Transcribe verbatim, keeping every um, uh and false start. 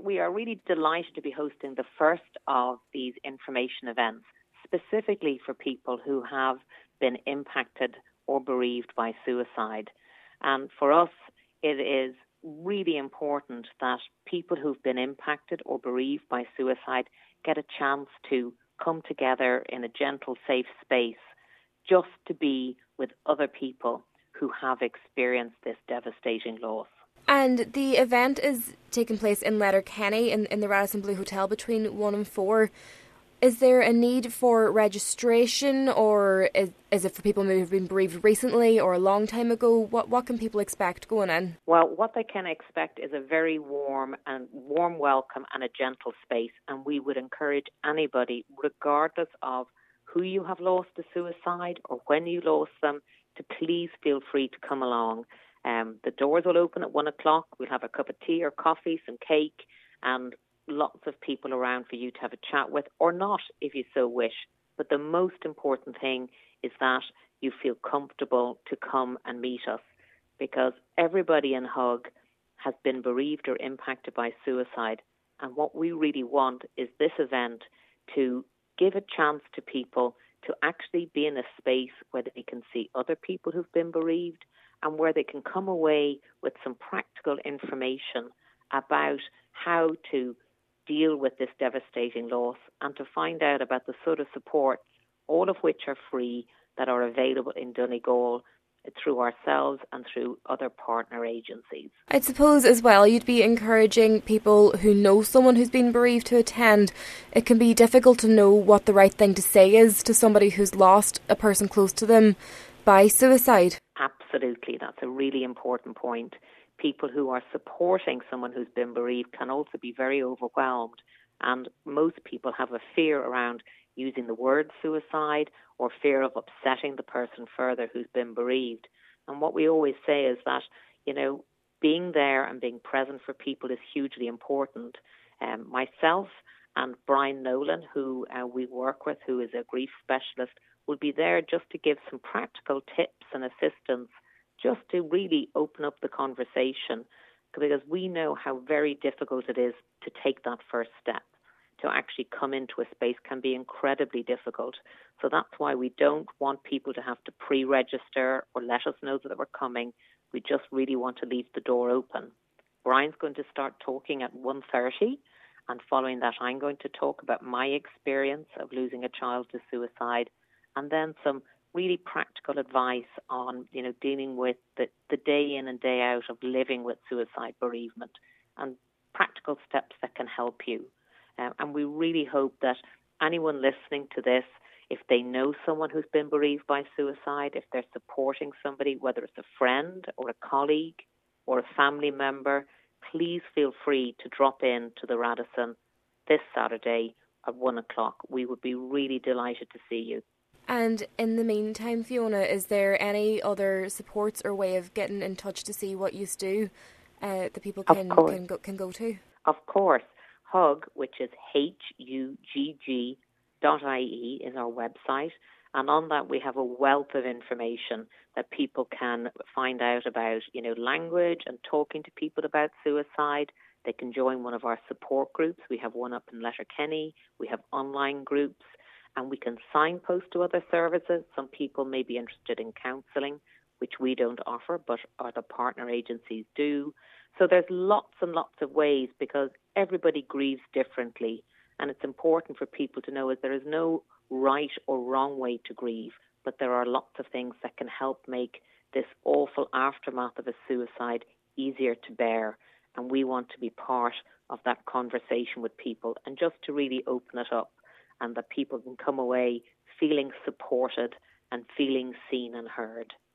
we are really delighted to be hosting the first of these information events, specifically for people who have been impacted or bereaved by suicide. And for us, it is really important that people who've been impacted or bereaved by suicide get a chance to come together in a gentle, safe space just to be with other people who have experienced this devastating loss. And the event is taking place in Letterkenny in, in the Radisson Blu Hotel between one and four. Is there a need for registration, or is, is it for people who have been bereaved recently or a long time ago? What what can people expect going in? Well, what they can expect is a very warm and warm welcome and a gentle space, and we would encourage anybody, regardless of who you have lost to suicide or when you lost them, to please feel free to come along. Um, the doors will open at one o'clock. We'll have a cup of tea or coffee, some cake, and lots of people around for you to have a chat with, or not if you so wish. But the most important thing is that you feel comfortable to come and meet us, because everybody in Hug has been bereaved or impacted by suicide. And what we really want is this event to give a chance to people to actually be in a space where they can see other people who've been bereaved and where they can come away with some practical information about how to deal with this devastating loss and to find out about the sort of support, all of which are free, that are available in Donegal through ourselves and through other partner agencies. I suppose as well you'd be encouraging people who know someone who's been bereaved to attend. It can be difficult to know what the right thing to say is to somebody who's lost a person close to them by suicide. Absolutely, that's a really important point. People who are supporting someone who's been bereaved can also be very overwhelmed, and most people have a fear around using the word suicide or fear of upsetting the person further who's been bereaved. And what we always say is that, you know, being there and being present for people is hugely important. Um, myself and Brian Nolan, who uh, we work with, who is a grief specialist, will be there just to give some practical tips and assistance, just to really open up the conversation, because we know how very difficult it is to take that first step. To actually come into a space can be incredibly difficult. So that's why we don't want people to have to pre-register or let us know that we're coming. We just really want to leave the door open. Brian's going to start talking at one thirty, and following that I'm going to talk about my experience of losing a child to suicide, and then some really practical advice on, you know, dealing with the, the day in and day out of living with suicide bereavement, and practical steps that can help you. Um, and we really hope that anyone listening to this, if they know someone who's been bereaved by suicide, if they're supporting somebody, whether it's a friend or a colleague or a family member, please feel free to drop in to the Radisson this Saturday at one o'clock. We would be really delighted to see you. And in the meantime, Fiona, is there any other supports or way of getting in touch to see what you do uh, that people can can go, can go to? Of course. Hug, which is H U G G dot I E, is our website. And on that, we have a wealth of information that people can find out about, you know, language and talking to people about suicide. They can join one of our support groups. We have one up in Letterkenny. We have online groups. And we can signpost to other services. Some people may be interested in counselling, which we don't offer, but other partner agencies do. So there's lots and lots of ways, because everybody grieves differently. And it's important for people to know that there is no right or wrong way to grieve, but there are lots of things that can help make this awful aftermath of a suicide easier to bear. And we want to be part of that conversation with people, and just to really open it up, and that people can come away feeling supported and feeling seen and heard.